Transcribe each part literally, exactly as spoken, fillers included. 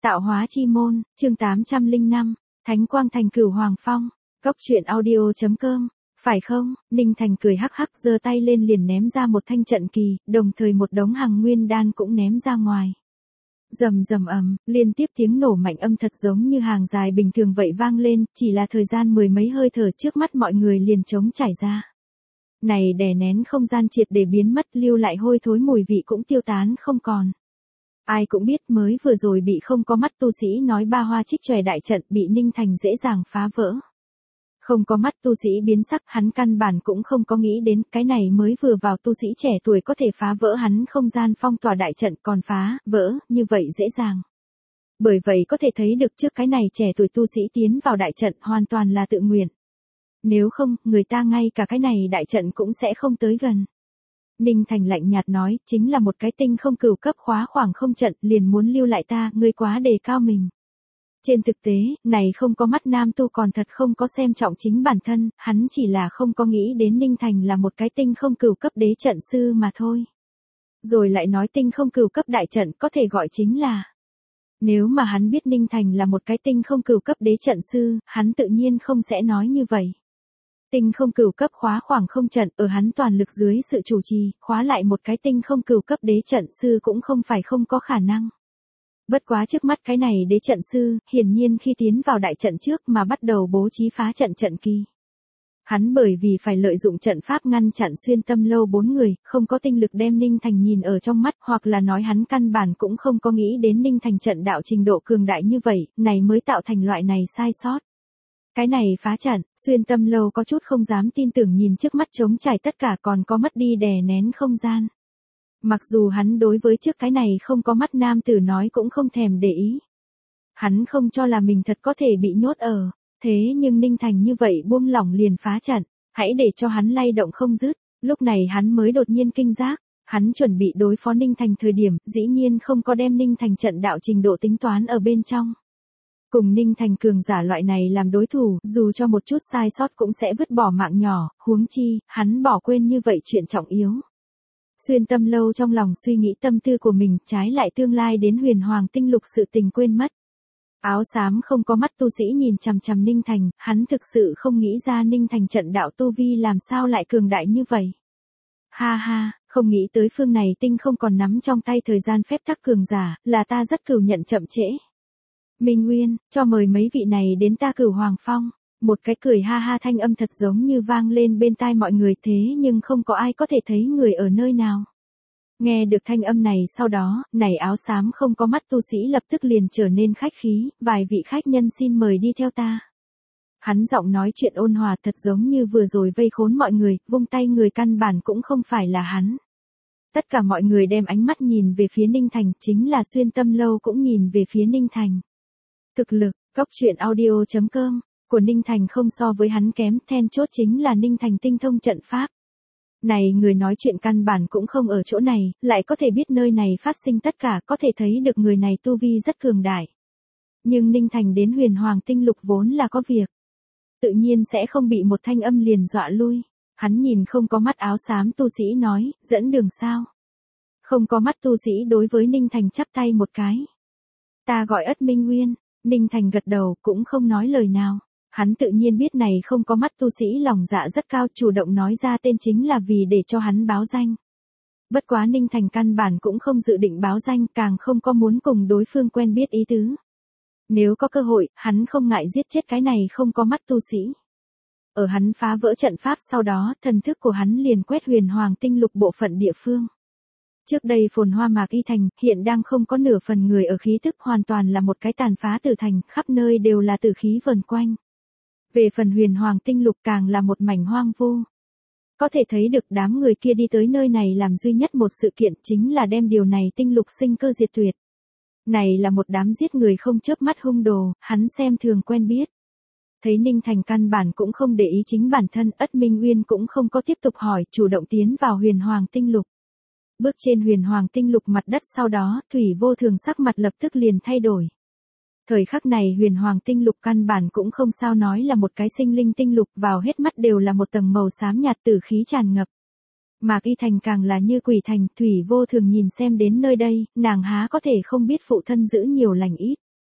Tạo hóa chi môn, chương tám trăm lẻ năm, Thánh quang thành Cửu Hoàng Phong, Cốc truyện audio chấm com, phải không? Ninh Thành cười hắc hắc giơ tay lên liền ném ra một thanh trận kỳ, đồng thời một đống hằng nguyên đan cũng ném ra ngoài. Rầm rầm ầm, liên tiếp tiếng nổ mạnh âm thật giống như hàng dài bình thường vậy vang lên, chỉ là thời gian mười mấy hơi thở trước mắt mọi người liền trống trải ra. Này đè nén không gian triệt để biến mất, lưu lại hôi thối mùi vị cũng tiêu tán không còn. Ai cũng biết mới vừa rồi bị không có mắt tu sĩ nói ba hoa trích chòe đại trận bị Ninh Thành dễ dàng phá vỡ. Không có mắt tu sĩ biến sắc, hắn căn bản cũng không có nghĩ đến cái này mới vừa vào tu sĩ trẻ tuổi có thể phá vỡ hắn không gian phong tỏa đại trận còn phá, vỡ, như vậy dễ dàng. Bởi vậy có thể thấy được trước cái này trẻ tuổi tu sĩ tiến vào đại trận hoàn toàn là tự nguyện. Nếu không, người ta ngay cả cái này đại trận cũng sẽ không tới gần. Ninh Thành lạnh nhạt nói, chính là một cái tinh không cửu cấp khóa khoảng không trận liền muốn lưu lại ta, ngươi quá đề cao mình. Trên thực tế, này không có mắt nam tu còn thật không có xem trọng chính bản thân, hắn chỉ là không có nghĩ đến Ninh Thành là một cái tinh không cửu cấp đế trận sư mà thôi. Rồi lại nói tinh không cửu cấp đại trận có thể gọi chính là. Nếu mà hắn biết Ninh Thành là một cái tinh không cửu cấp đế trận sư, hắn tự nhiên không sẽ nói như vậy. Tinh không cửu cấp khóa khoảng không trận, ở hắn toàn lực dưới sự chủ trì, khóa lại một cái tinh không cửu cấp đế trận sư cũng không phải không có khả năng. Bất quá trước mắt cái này đế trận sư, hiển nhiên khi tiến vào đại trận trước mà bắt đầu bố trí phá trận trận kỳ. Hắn bởi vì phải lợi dụng trận pháp ngăn chặn xuyên tâm lâu bốn người, không có tinh lực đem Ninh Thành nhìn ở trong mắt, hoặc là nói hắn căn bản cũng không có nghĩ đến Ninh Thành trận đạo trình độ cường đại như vậy, này mới tạo thành loại này sai sót. Cái này phá trận, xuyên tâm lâu có chút không dám tin tưởng nhìn trước mắt trống trải tất cả còn có mất đi đè nén không gian. Mặc dù hắn đối với trước cái này không có mắt nam tử nói cũng không thèm để ý. Hắn không cho là mình thật có thể bị nhốt ở, thế nhưng Ninh Thành như vậy buông lỏng liền phá trận, hãy để cho hắn lay động không dứt, lúc này hắn mới đột nhiên kinh giác, hắn chuẩn bị đối phó Ninh Thành thời điểm, dĩ nhiên không có đem Ninh Thành trận đạo trình độ tính toán ở bên trong. Cùng Ninh Thành cường giả loại này làm đối thủ, dù cho một chút sai sót cũng sẽ vứt bỏ mạng nhỏ, huống chi, hắn bỏ quên như vậy chuyện trọng yếu. Xuyên tâm lâu trong lòng suy nghĩ tâm tư của mình, trái lại tương lai đến huyền hoàng tinh lục sự tình quên mất. Áo xám không có mắt tu sĩ nhìn chằm chằm Ninh Thành, hắn thực sự không nghĩ ra Ninh Thành trận đạo tu vi làm sao lại cường đại như vậy. Ha ha, không nghĩ tới phương này tinh không còn nắm trong tay thời gian phép tắc cường giả, là ta rất cừu nhận chậm trễ. Minh Nguyên, cho mời mấy vị này đến ta Cửu Hoàng Phong. Một cái cười ha ha thanh âm thật giống như vang lên bên tai mọi người thế nhưng không có ai có thể thấy người ở nơi nào. Nghe được thanh âm này sau đó, này áo xám không có mắt tu sĩ lập tức liền trở nên khách khí, vài vị khách nhân xin mời đi theo ta. Hắn giọng nói chuyện ôn hòa thật giống như vừa rồi vây khốn mọi người, vung tay người căn bản cũng không phải là hắn. Tất cả mọi người đem ánh mắt nhìn về phía Ninh Thành, chính là xuyên tâm lâu cũng nhìn về phía Ninh Thành. Thực lực, Cốc truyện audio chấm com, của Ninh Thành không so với hắn kém, then chốt chính là Ninh Thành tinh thông trận pháp. Này người nói chuyện căn bản cũng không ở chỗ này, lại có thể biết nơi này phát sinh tất cả, có thể thấy được người này tu vi rất cường đại. Nhưng Ninh Thành đến huyền hoàng tinh lục vốn là có việc. Tự nhiên sẽ không bị một thanh âm liền dọa lui. Hắn nhìn không có mắt áo xám tu sĩ nói, dẫn đường sao. Không có mắt tu sĩ đối với Ninh Thành chắp tay một cái. Ta gọi Ất Minh Nguyên. Ninh Thành gật đầu cũng không nói lời nào. Hắn tự nhiên biết này không có mắt tu sĩ lòng dạ rất cao, chủ động nói ra tên chính là vì để cho hắn báo danh. Bất quá Ninh Thành căn bản cũng không dự định báo danh, càng không có muốn cùng đối phương quen biết ý tứ. Nếu có cơ hội, hắn không ngại giết chết cái này không có mắt tu sĩ. Ở hắn phá vỡ trận pháp sau đó, thần thức của hắn liền quét huyền hoàng tinh lục bộ phận địa phương. Trước đây phồn hoa mạc y thành, hiện đang không có nửa phần người ở khí tức, hoàn toàn là một cái tàn phá tử thành, khắp nơi đều là tử khí vần quanh. Về phần huyền hoàng tinh lục càng là một mảnh hoang vu. Có thể thấy được đám người kia đi tới nơi này làm duy nhất một sự kiện chính là đem điều này tinh lục sinh cơ diệt tuyệt. Này là một đám giết người không chớp mắt hung đồ, hắn xem thường quen biết. Thấy Ninh Thành căn bản cũng không để ý chính bản thân, Ất Minh Uyên cũng không có tiếp tục hỏi, chủ động tiến vào huyền hoàng tinh lục. Bước trên huyền hoàng tinh lục mặt đất sau đó, Thủy Vô Thường sắc mặt lập tức liền thay đổi. Thời khắc này huyền hoàng tinh lục căn bản cũng không sao nói là một cái sinh linh tinh lục, vào hết mắt đều là một tầng màu xám nhạt tử khí tràn ngập. Mạc Y Thành càng là như quỷ thành, Thủy Vô Thường nhìn xem đến nơi đây, nàng há có thể không biết phụ thân giữ nhiều lành ít.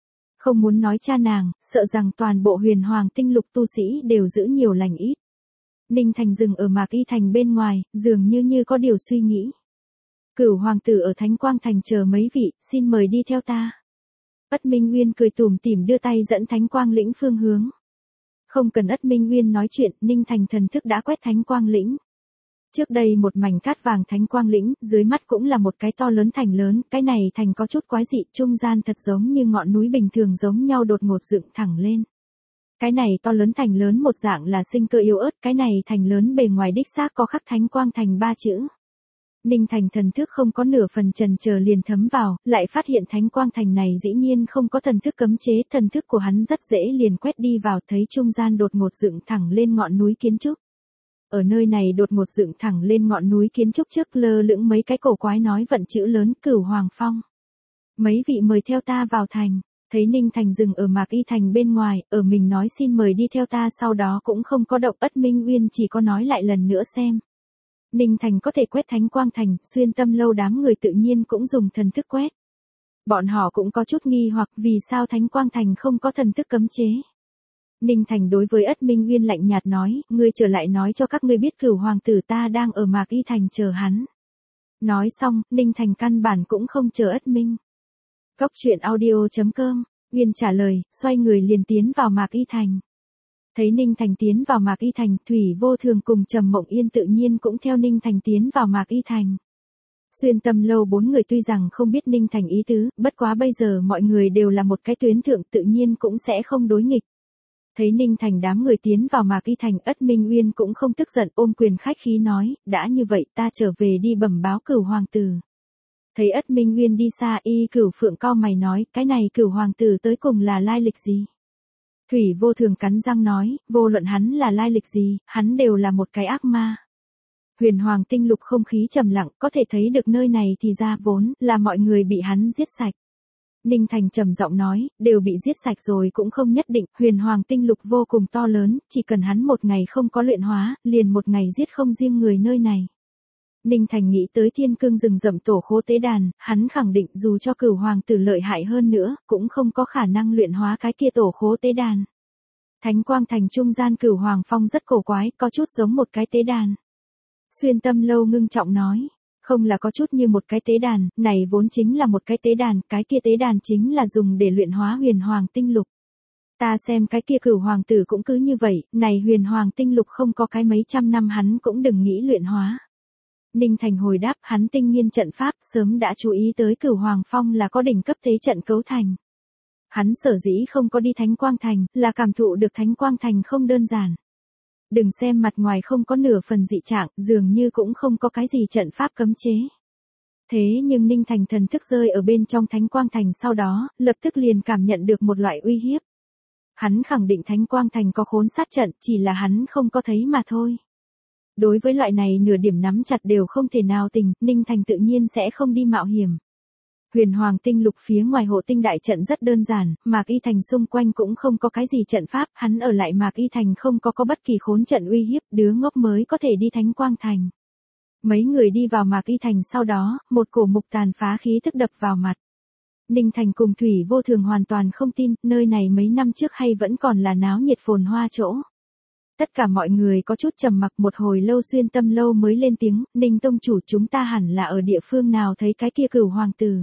Không muốn nói cha nàng, sợ rằng toàn bộ huyền hoàng tinh lục tu sĩ đều giữ nhiều lành ít. Ninh Thành dừng ở Mạc Y Thành bên ngoài, dường như như có điều suy nghĩ. Cửu hoàng tử ở Thánh Quang Thành chờ mấy vị, xin mời đi theo ta. Ất Minh Nguyên cười tủm tỉm đưa tay dẫn Thánh Quang lĩnh phương hướng. Không cần Ất Minh Nguyên nói chuyện, Ninh Thành thần thức đã quét Thánh Quang lĩnh. Trước đây một mảnh cát vàng Thánh Quang lĩnh, dưới mắt cũng là một cái to lớn thành lớn, cái này thành có chút quái dị, trung gian thật giống như ngọn núi bình thường giống nhau đột ngột dựng thẳng lên. Cái này to lớn thành lớn một dạng là sinh cơ yếu ớt, cái này thành lớn bề ngoài đích xác có khắc Thánh Quang Thành ba chữ. Ninh Thành thần thức không có nửa phần chần chờ liền thấm vào, lại phát hiện Thánh Quang Thành này dĩ nhiên không có thần thức cấm chế, thần thức của hắn rất dễ liền quét đi vào, thấy trung gian đột ngột dựng thẳng lên ngọn núi kiến trúc. Ở nơi này đột ngột dựng thẳng lên ngọn núi kiến trúc trước lơ lửng mấy cái cổ quái nói vận chữ lớn Cửu Hoàng Phong. Mấy vị mời theo ta vào thành, thấy Ninh Thành dừng ở Mạc Y Thành bên ngoài, ở mình nói xin mời đi theo ta sau đó cũng không có động. Ất Minh Uyên chỉ có nói lại lần nữa xem. Ninh Thành có thể quét Thánh Quang Thành, Xuyên Tâm Lâu đám người tự nhiên cũng dùng thần thức quét. Bọn họ cũng có chút nghi hoặc vì sao Thánh Quang Thành không có thần thức cấm chế. Ninh Thành đối với Ất Minh Uyên lạnh nhạt nói, ngươi trở lại nói cho các ngươi biết Cửu hoàng tử ta đang ở Mạc Y Thành chờ hắn. Nói xong, Ninh Thành căn bản cũng không chờ Ất Minh. Cốc truyện audio chấm com, Uyên trả lời, xoay người liền tiến vào Mạc Y Thành. Thấy Ninh Thành tiến vào Mạc Y Thành, Thủy Vô Thường cùng Trầm Mộng Yên tự nhiên cũng theo Ninh Thành tiến vào Mạc Y Thành. Xuyên Tâm Lâu bốn người tuy rằng không biết Ninh Thành ý tứ, bất quá bây giờ mọi người đều là một cái tuyến thượng tự nhiên cũng sẽ không đối nghịch. Thấy Ninh Thành đám người tiến vào Mạc Y Thành, Ất Minh Uyên cũng không tức giận, ôm quyền khách khí nói, đã như vậy ta trở về đi bẩm báo Cửu hoàng tử. Thấy Ất Minh Uyên đi xa, Y Cửu Phượng cau mày nói, cái này Cửu hoàng tử tới cùng là lai lịch gì? Thủy Vô Thường cắn răng nói, vô luận hắn là lai lịch gì, hắn đều là một cái ác ma. Huyền hoàng tinh lục không khí trầm lặng, có thể thấy được nơi này thì ra vốn là mọi người bị hắn giết sạch. Ninh Thành trầm giọng nói, đều bị giết sạch rồi cũng không nhất định, huyền hoàng tinh lục vô cùng to lớn, chỉ cần hắn một ngày không có luyện hóa, liền một ngày giết không riêng người nơi này. Ninh Thành nghĩ tới thiên cương rừng rậm tổ khố tế đàn, hắn khẳng định dù cho Cửu hoàng tử lợi hại hơn nữa, cũng không có khả năng luyện hóa cái kia tổ khố tế đàn. Thánh Quang Thành trung gian Cửu Hoàng Phong rất cổ quái, có chút giống một cái tế đàn. Xuyên Tâm Lâu ngưng trọng nói, không là có chút như một cái tế đàn, này vốn chính là một cái tế đàn, cái kia tế đàn chính là dùng để luyện hóa huyền hoàng tinh lục. Ta xem cái kia Cửu hoàng tử cũng cứ như vậy, này huyền hoàng tinh lục không có cái mấy trăm năm hắn cũng đừng nghĩ luyện hóa. Ninh Thành hồi đáp, hắn tinh nghiên trận pháp, sớm đã chú ý tới Cửu Hoàng Phong là có đỉnh cấp tế trận cấu thành. Hắn sở dĩ không có đi Thánh Quang Thành, là cảm thụ được Thánh Quang Thành không đơn giản. Đừng xem mặt ngoài không có nửa phần dị trạng, dường như cũng không có cái gì trận pháp cấm chế. Thế nhưng Ninh Thành thần thức rơi ở bên trong Thánh Quang Thành sau đó, lập tức liền cảm nhận được một loại uy hiếp. Hắn khẳng định Thánh Quang Thành có khốn sát trận, chỉ là hắn không có thấy mà thôi. Đối với loại này nửa điểm nắm chặt đều không thể nào tình, Ninh Thành tự nhiên sẽ không đi mạo hiểm. Huyền Hoàng tinh lục phía ngoài hộ tinh đại trận rất đơn giản, Mạc Y Thành xung quanh cũng không có cái gì trận pháp, hắn ở lại Mạc Y Thành không có có bất kỳ khốn trận uy hiếp, đứa ngốc mới có thể đi Thánh Quang Thành. Mấy người đi vào Mạc Y Thành sau đó, một cổ mục tàn phá khí thức đập vào mặt. Ninh Thành cùng Thủy Vô Thường hoàn toàn không tin, nơi này mấy năm trước hay vẫn còn là náo nhiệt phồn hoa chỗ. Tất cả mọi người có chút trầm mặc, một hồi lâu Xuyên Tâm Lâu mới lên tiếng, Ninh tông chủ, chúng ta hẳn là ở địa phương nào thấy cái kia Cửu hoàng tử.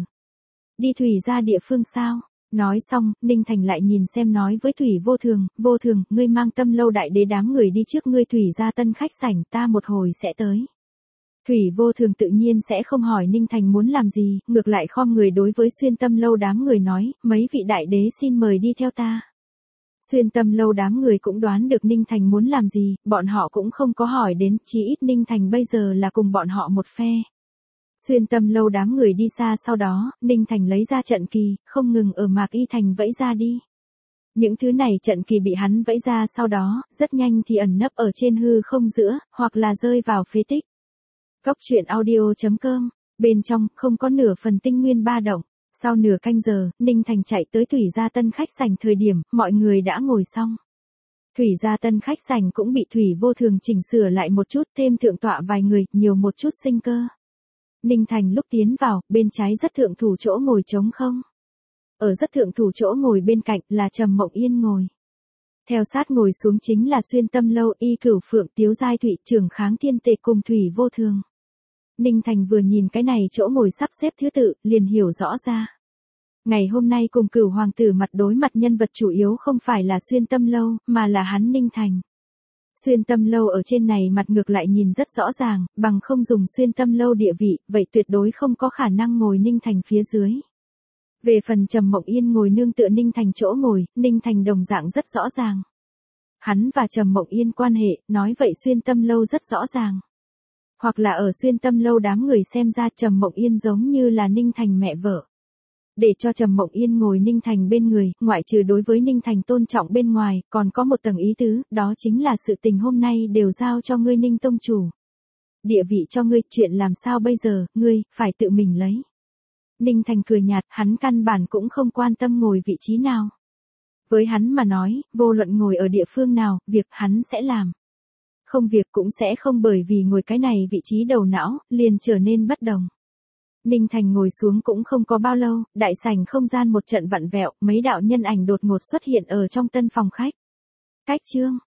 Đi thủy ra địa phương sao? Nói xong, Ninh Thành lại nhìn xem nói với Thủy Vô Thường, Vô Thường, ngươi mang Tâm Lâu đại đế đám người đi trước, ngươi thủy ra tân khách sảnh, ta một hồi sẽ tới. Thủy Vô Thường tự nhiên sẽ không hỏi Ninh Thành muốn làm gì, ngược lại khom người đối với Xuyên Tâm Lâu đám người nói, mấy vị đại đế xin mời đi theo ta. Xuyên Tâm Lâu đám người cũng đoán được Ninh Thành muốn làm gì, bọn họ cũng không có hỏi đến, chỉ ít Ninh Thành bây giờ là cùng bọn họ một phe. Xuyên Tâm Lâu đám người đi xa sau đó, Ninh Thành lấy ra trận kỳ, không ngừng ở Mạc Y Thành vẫy ra đi. Những thứ này trận kỳ bị hắn vẫy ra sau đó, rất nhanh thì ẩn nấp ở trên hư không giữa, hoặc là rơi vào phế tích. Cốc truyện audio chấm com, bên trong, không có nửa phần tinh nguyên ba động. Sau nửa canh giờ, Ninh Thành chạy tới Thủy Gia Tân khách sảnh thời điểm, mọi người đã ngồi xong. Thủy Gia Tân khách sảnh cũng bị Thủy Vô Thường chỉnh sửa lại một chút, thêm thượng tọa vài người, nhiều một chút sinh cơ. Ninh Thành lúc tiến vào, bên trái rất thượng thủ chỗ ngồi trống không. Ở rất thượng thủ chỗ ngồi bên cạnh là Trầm Mộng Yên ngồi. Theo sát ngồi xuống chính là Xuyên Tâm Lâu, Y Cửu Phượng, Tiếu Giai Thụy, Trường Kháng Thiên Tề cùng Thủy Vô Thường. Ninh Thành vừa nhìn cái này chỗ ngồi sắp xếp thứ tự, liền hiểu rõ ra. Ngày hôm nay cùng Cửu hoàng tử mặt đối mặt nhân vật chủ yếu không phải là Xuyên Tâm Lâu, mà là hắn Ninh Thành. Xuyên Tâm Lâu ở trên này mặt ngược lại nhìn rất rõ ràng, bằng không dùng Xuyên Tâm Lâu địa vị, vậy tuyệt đối không có khả năng ngồi Ninh Thành phía dưới. Về phần Trầm Mộng Yên ngồi nương tựa Ninh Thành chỗ ngồi, Ninh Thành đồng dạng rất rõ ràng. Hắn và Trầm Mộng Yên quan hệ, nói vậy Xuyên Tâm Lâu rất rõ ràng. Hoặc là ở Xuyên Tâm Lâu đám người xem ra Trầm Mộng Yên giống như là Ninh Thành mẹ vợ. Để cho Trầm Mộng Yên ngồi Ninh Thành bên người, ngoại trừ đối với Ninh Thành tôn trọng bên ngoài, còn có một tầng ý tứ, đó chính là sự tình hôm nay đều giao cho ngươi Ninh tông chủ. Địa vị cho ngươi, chuyện làm sao bây giờ, ngươi, phải tự mình lấy. Ninh Thành cười nhạt, hắn căn bản cũng không quan tâm ngồi vị trí nào. Với hắn mà nói, vô luận ngồi ở địa phương nào, việc hắn sẽ làm. Không việc cũng sẽ không bởi vì ngồi cái này vị trí đầu não, liền trở nên bất đồng. Ninh Thành ngồi xuống cũng không có bao lâu, đại sảnh không gian một trận vặn vẹo, mấy đạo nhân ảnh đột ngột xuất hiện ở trong tân phòng khách. Cách chương,